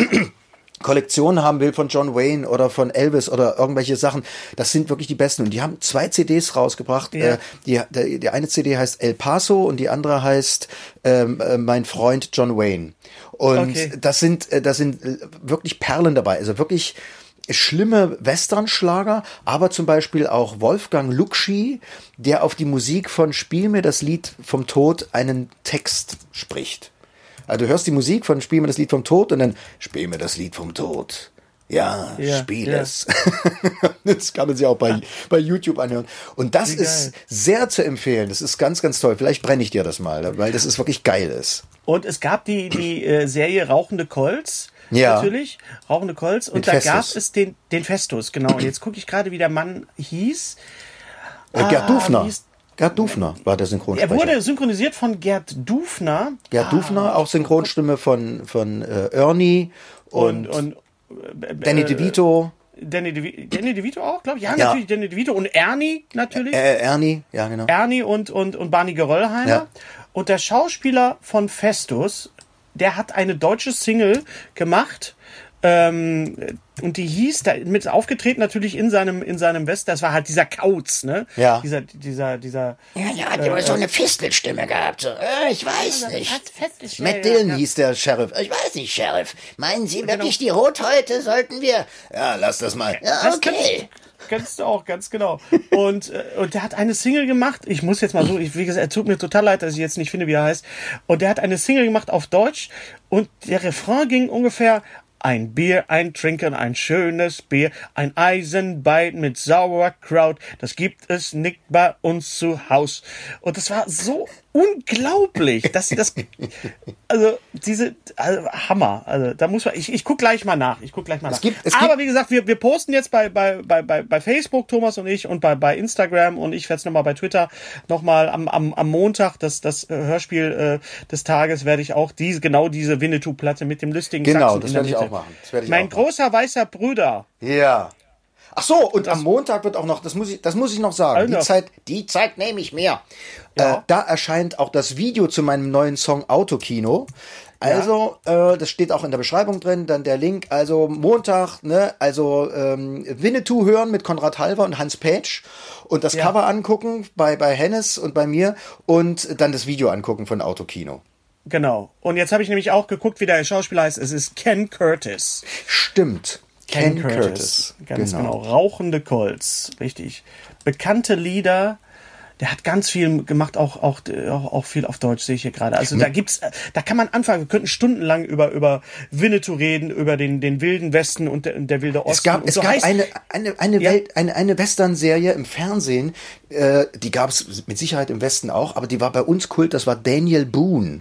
Kollektionen haben will von John Wayne oder von Elvis oder irgendwelche Sachen, das sind wirklich die besten. Und die haben zwei C Ds rausgebracht. Ja. Äh, die, die, die eine C D heißt El Paso und die andere heißt ähm, äh, Mein Freund John Wayne. Und okay. das sind äh, das sind wirklich Perlen dabei. Also wirklich schlimme Westernschlager, aber zum Beispiel auch Wolfgang Lukschy, der auf die Musik von Spiel mir das Lied vom Tod einen Text spricht. Also du hörst die Musik von Spiel mir das Lied vom Tod und dann Spiel mir das Lied vom Tod. Ja, ja spiel ja. es. Das kann man sich auch bei, ja. bei YouTube anhören. Und das ist sehr zu empfehlen. Das ist ganz, ganz toll. Vielleicht brenne ich dir das mal, weil das ist wirklich geil ist. Und es gab die, die äh, Serie Rauchende Colts. Ja. Natürlich, Rauchende Colts. Und Mit da Festus. gab es den, den Festus, genau. Und jetzt gucke ich gerade, wie der Mann hieß. Äh, Gerd ah, Dufner. Hieß, Gerd Dufner war der Synchronsprecher. Er wurde synchronisiert von Gerd Dufner. Gerd ah. Dufner, auch Synchronstimme von, von äh, Ernie und, und, und äh, Danny DeVito. Danny DeVito, Danny DeVito auch, glaube ich. Ja, ja, natürlich Danny DeVito und Ernie natürlich. Äh, Ernie, ja genau. Ernie und, und, und Barney Geröllheimer. Ja. Und der Schauspieler von Festus, der hat eine deutsche Single gemacht, ähm, und die hieß, da mit aufgetreten natürlich in seinem in seinem West, das war halt dieser Kauz, ne? Ja. Dieser dieser dieser. Ja, ja, hat immer äh, so eine Fistelstimme gehabt. So, äh, ich weiß ja, nicht. Fest, Matt Dillon ja, ja. hieß der Sheriff. Ich weiß nicht, Sheriff. Meinen Sie wirklich genau. die Rothäute sollten wir? Ja, lass das mal. Ja, das okay. Kannst du auch, ganz genau. Und, äh, und der hat eine Single gemacht. Ich muss jetzt mal so, ich, wie gesagt, er tut mir total leid, dass ich jetzt nicht finde, wie er heißt. Und der hat eine Single gemacht auf Deutsch. Und der Refrain ging ungefähr: Ein Bier, ein Trinken, ein schönes Bier, ein Eisenbein mit Sauerkraut, das gibt es nicht bei uns zu Haus. Und das war so unglaublich, dass sie das, also diese, also Hammer, also da muss man, ich, ich guck gleich mal nach, ich guck gleich mal nach. Es gibt, es Aber gibt, wie gesagt, wir, wir posten jetzt bei, bei, bei, bei Facebook, Thomas und ich, und bei, bei Instagram, und ich werde es nochmal bei Twitter nochmal am, am, am Montag, das, das Hörspiel äh, des Tages, werde ich auch diese, genau diese Winnetou-Platte mit dem lustigen Genau, Sachsen das in der werde ich Mitte. auch machen. Das werde ich mein auch machen. großer weißer Bruder. Ja. Ach so, und das am Montag wird auch noch, das muss ich, das muss ich noch sagen. Alter. Die Zeit, die Zeit nehme ich mir. Ja. Äh, da erscheint auch das Video zu meinem neuen Song Autokino. Also, ja. äh, das steht auch in der Beschreibung drin, dann der Link. Also Montag, ne, also ähm, Winnetou hören mit Konrad Halver und Hans Petsch und das ja. Cover angucken bei bei Hennes und bei mir und dann das Video angucken von Autokino. Genau. Und jetzt habe ich nämlich auch geguckt, wie der Schauspieler heißt. Es ist Ken Curtis. Stimmt. Ken, Ken Curtis. Curtis. Ganz genau. genau. Rauchende Colts. Richtig. Bekannte Lieder. Der hat ganz viel gemacht, auch, auch, auch, auch viel auf Deutsch, sehe ich hier gerade. Also da gibt's, da kann man anfangen. Wir könnten stundenlang über, über Winnetou reden, über den, den wilden Westen und der, und der wilde Osten. Es gab, und es so gab heißt, eine, eine, eine ja. Welt, eine, eine Western-Serie im Fernsehen, äh, die gab es mit Sicherheit im Westen auch, aber die war bei uns Kult, das war Daniel Boone.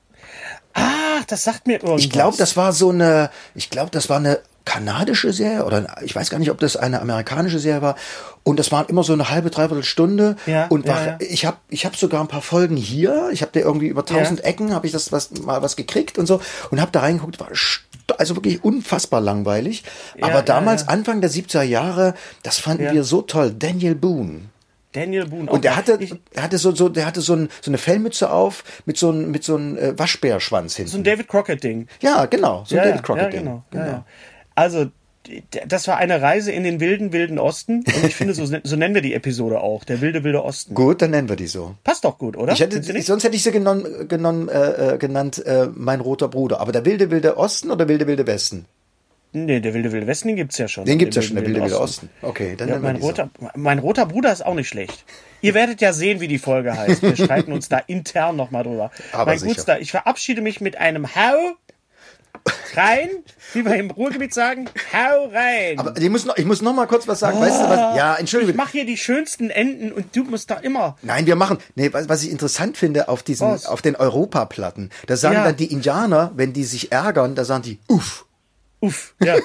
Ach, das sagt mir irgendwas. Ich glaube, das war so eine, ich glaube, das war eine kanadische Serie oder ich weiß gar nicht, ob das eine amerikanische Serie war. Und das waren immer so eine halbe, dreiviertel Stunde. Ja, und war, ja, ja. ich habe ich hab sogar ein paar Folgen hier. Ich habe da irgendwie über tausend ja. Ecken habe ich das was, mal was gekriegt und so und habe da reingeguckt. War also wirklich unfassbar langweilig. Ja, Aber damals, ja, ja. Anfang der siebziger Jahre, das fanden ja. wir so toll. Daniel Boone. Daniel Boone. Und der hatte, ich, er hatte so, so, der hatte so, ein, so eine Fellmütze auf mit so einem, mit so einem äh, Waschbärschwanz hinten. So ein David Crockett-Ding. Ja, genau. So ein ja, David Crockett-Ding. Ja, genau. genau. Ja, ja. Also, das war eine Reise in den wilden, wilden Osten. Und ich finde, so, so nennen wir die Episode auch. Der wilde, wilde Osten. Gut, dann nennen wir die so. Passt doch gut, oder? Ich hätte, sonst hätte ich sie genommen, genommen, äh, genannt, äh, mein roter Bruder. Aber der wilde, wilde Osten oder wilde, wilde Westen? Nee, der Wilde Wilde Westen, den gibt's ja schon. Den gibt's ja schon, der Wilde Wilde Osten. Okay, dann ja, nehmen wir mein, die roter, mein roter Bruder ist auch nicht schlecht. Ihr werdet ja sehen, wie die Folge heißt. Wir streiten uns da intern nochmal drüber. Aber mein sicher. Gutster, ich verabschiede mich mit einem Hau rein, wie wir im Ruhrgebiet sagen, hau rein. Aber ich muss noch, ich muss noch mal kurz was sagen. Oh, weißt du was? Ja, entschuldige. Ich mache hier die schönsten Enden und du musst da immer. Nein, wir machen. Nee, was, was ich interessant finde auf diesen, was? auf den Europaplatten, da sagen Ja. dann die Indianer, wenn die sich ärgern, da sagen die uff. Uff, ja.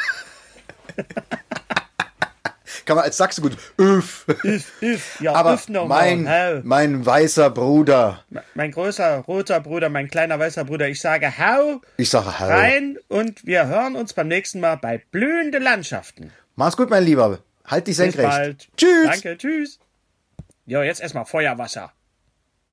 Kann man als Sachse gut uff. Uff, uff, ja, Aber uff noch mein, mal. Hau. mein weißer Bruder. Mein großer roter Bruder, mein kleiner weißer Bruder, ich sage hau Ich sage hau. rein und wir hören uns beim nächsten Mal bei Blühende Landschaften. Mach's gut, mein Lieber. Halt dich Bis senkrecht. bald. Tschüss. Danke, tschüss. Jo, jetzt erstmal Feuerwasser.